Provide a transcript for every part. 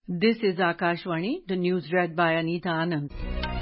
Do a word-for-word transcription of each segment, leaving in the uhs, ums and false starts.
This is Akashvani, the news read by Anita Anand.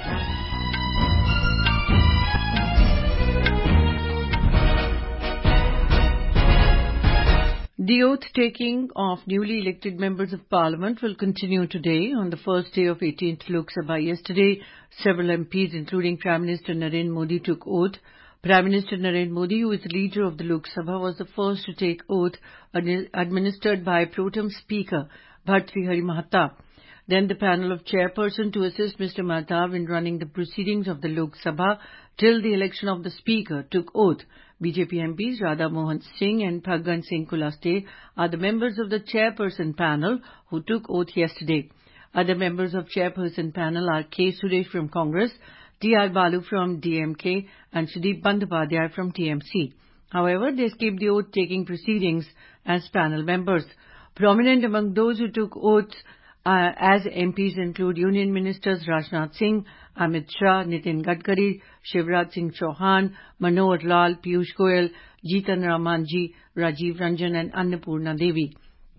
The oath-taking of newly elected members of Parliament will continue today on the first day of eighteenth Lok Sabha. Yesterday, several M Ps, including Prime Minister Narendra Modi, took oath. Prime Minister Narendra Modi, who is the leader of the Lok Sabha, was the first to take oath administered by Pro Tem Speaker Bhartrihari Mahtab. Then the panel of chairperson to assist Mister Mahtab in running the proceedings of the Lok Sabha till the election of the Speaker took oath. B J P M Ps Radha Mohan Singh and Phaggan Singh Kulaste are the members of the chairperson panel who took oath yesterday. Other members of chairperson panel are K. Suresh from Congress, T R Balu from D M K and Sudeep Bandyopadhyay from T M C. However, they skipped the oath-taking proceedings as panel members. Prominent among those who took oaths uh, as M Ps include Union Ministers Rajnath Singh, Amit Shah, Nitin Gadkari, Shivraj Singh Chauhan, Manohar Lal, Piyush Goyal, Jitan Ram Manjhi, Rajiv Ranjan and Annapurna Devi.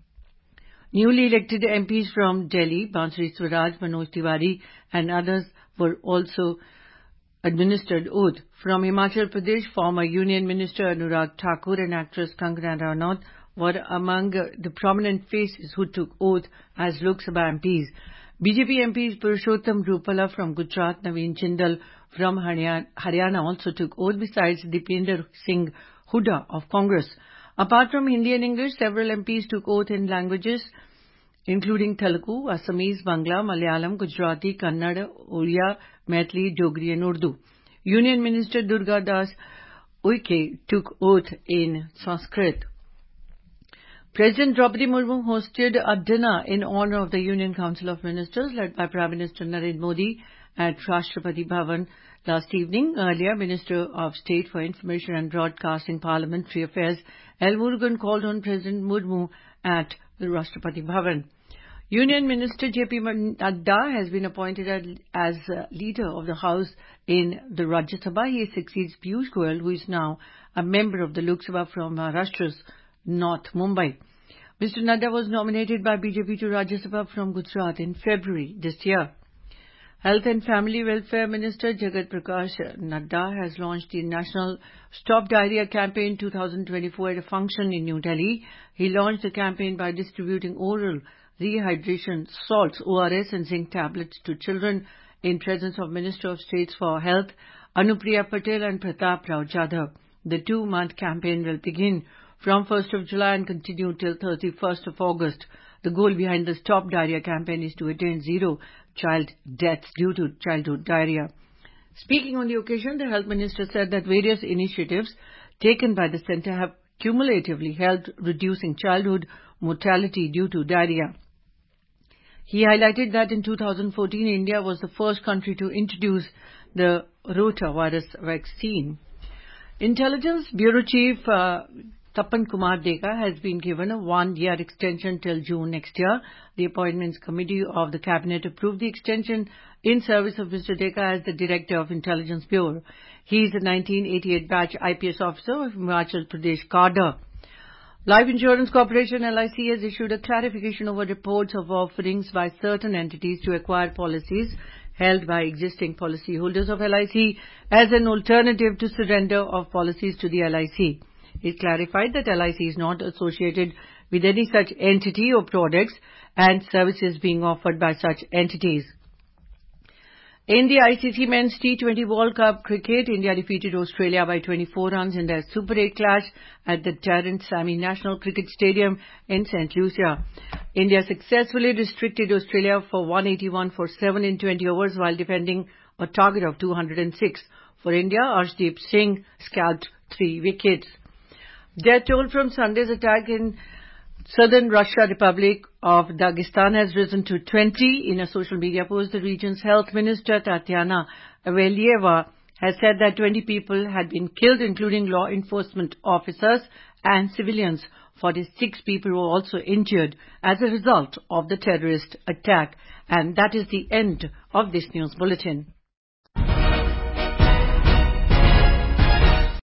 Newly elected M Ps from Delhi, Bansuri Swaraj, Manoj Tiwari and others were also administered oath. From Himachal Pradesh, former Union Minister Anurag Thakur and actress Kangana Ranaut were among the prominent faces who took oath as Lok Sabha M Ps. B J P M Ps Purushottam Rupala from Gujarat, Naveen Jindal from Haryana also took oath, besides Deepinder Singh Hooda of Congress. Apart from Hindi and English, several M Ps took oath in languages including Telugu, Assamese, Bangla, Malayalam, Gujarati, Kannada, Oriya, Maithili, Dogri and Urdu. Union Minister Durga Das Uike took oath in Sanskrit. President Draupadi Murmu hosted a dinner in honor of the Union Council of Ministers led by Prime Minister Narendra Modi at Rashtrapati Bhavan last evening. Earlier, Minister of State for Information and Broadcasting Parliamentary Affairs L. Murugan called on President Murmu at the Rashtrapati Bhavan. Union Minister J P Nadda has been appointed as leader of the House in the Rajya Sabha. He succeeds Piyush Goyal, who is now a member of the Lok Sabha from Maharashtra's North Mumbai. Mister Nadda was nominated by B J P to Rajya Sabha from Gujarat in February this year. Health and Family Welfare Minister Jagat Prakash Nadda has launched the National Stop Diarrhea Campaign twenty twenty-four at a function in New Delhi. He launched the campaign by distributing oral rehydration salts, O R S and zinc tablets to children in presence of Minister of State for Health Anupriya Patel and Pratap Rao Jadhav. The two-month campaign will begin from first of July and continue till thirty-first of August. The goal behind the Stop Diarrhea campaign is to attain zero child deaths due to childhood diarrhea. Speaking on the occasion, the Health Minister said that various initiatives taken by the centre have cumulatively helped reducing childhood mortality due to diarrhea. He highlighted that in two thousand fourteen, India was the first country to introduce the rotavirus vaccine. Intelligence Bureau Chief uh, Tapan Kumar Deka has been given a one-year extension till June next year. The Appointments Committee of the Cabinet approved the extension in service of Mister Deka as the Director of Intelligence Bureau. He is a nineteen eighty-eight batch I P S officer of Himachal Pradesh cadre. Life Insurance Corporation L I C has issued a clarification over reports of offerings by certain entities to acquire policies held by existing policyholders of L I C as an alternative to surrender of policies to the L I C. It clarified that L I C is not associated with any such entity or products and services being offered by such entities. In the I C C Men's T twenty World Cup Cricket, India defeated Australia by twenty-four runs in their Super eight clash at the Terence Sammy National Cricket Stadium in Saint Lucia. India successfully restricted Australia for one eighty-one for seven in twenty overs while defending a target of two hundred six. For India, Arshdeep Singh scalped three wickets. Death toll from Sunday's attack in Southern Russia Republic of Dagestan has risen to twenty. In a social media post, the region's health minister Tatiana Avelieva has said that twenty people had been killed, including law enforcement officers and civilians. forty-six people were also injured as a result of the terrorist attack. And that is the end of this news bulletin.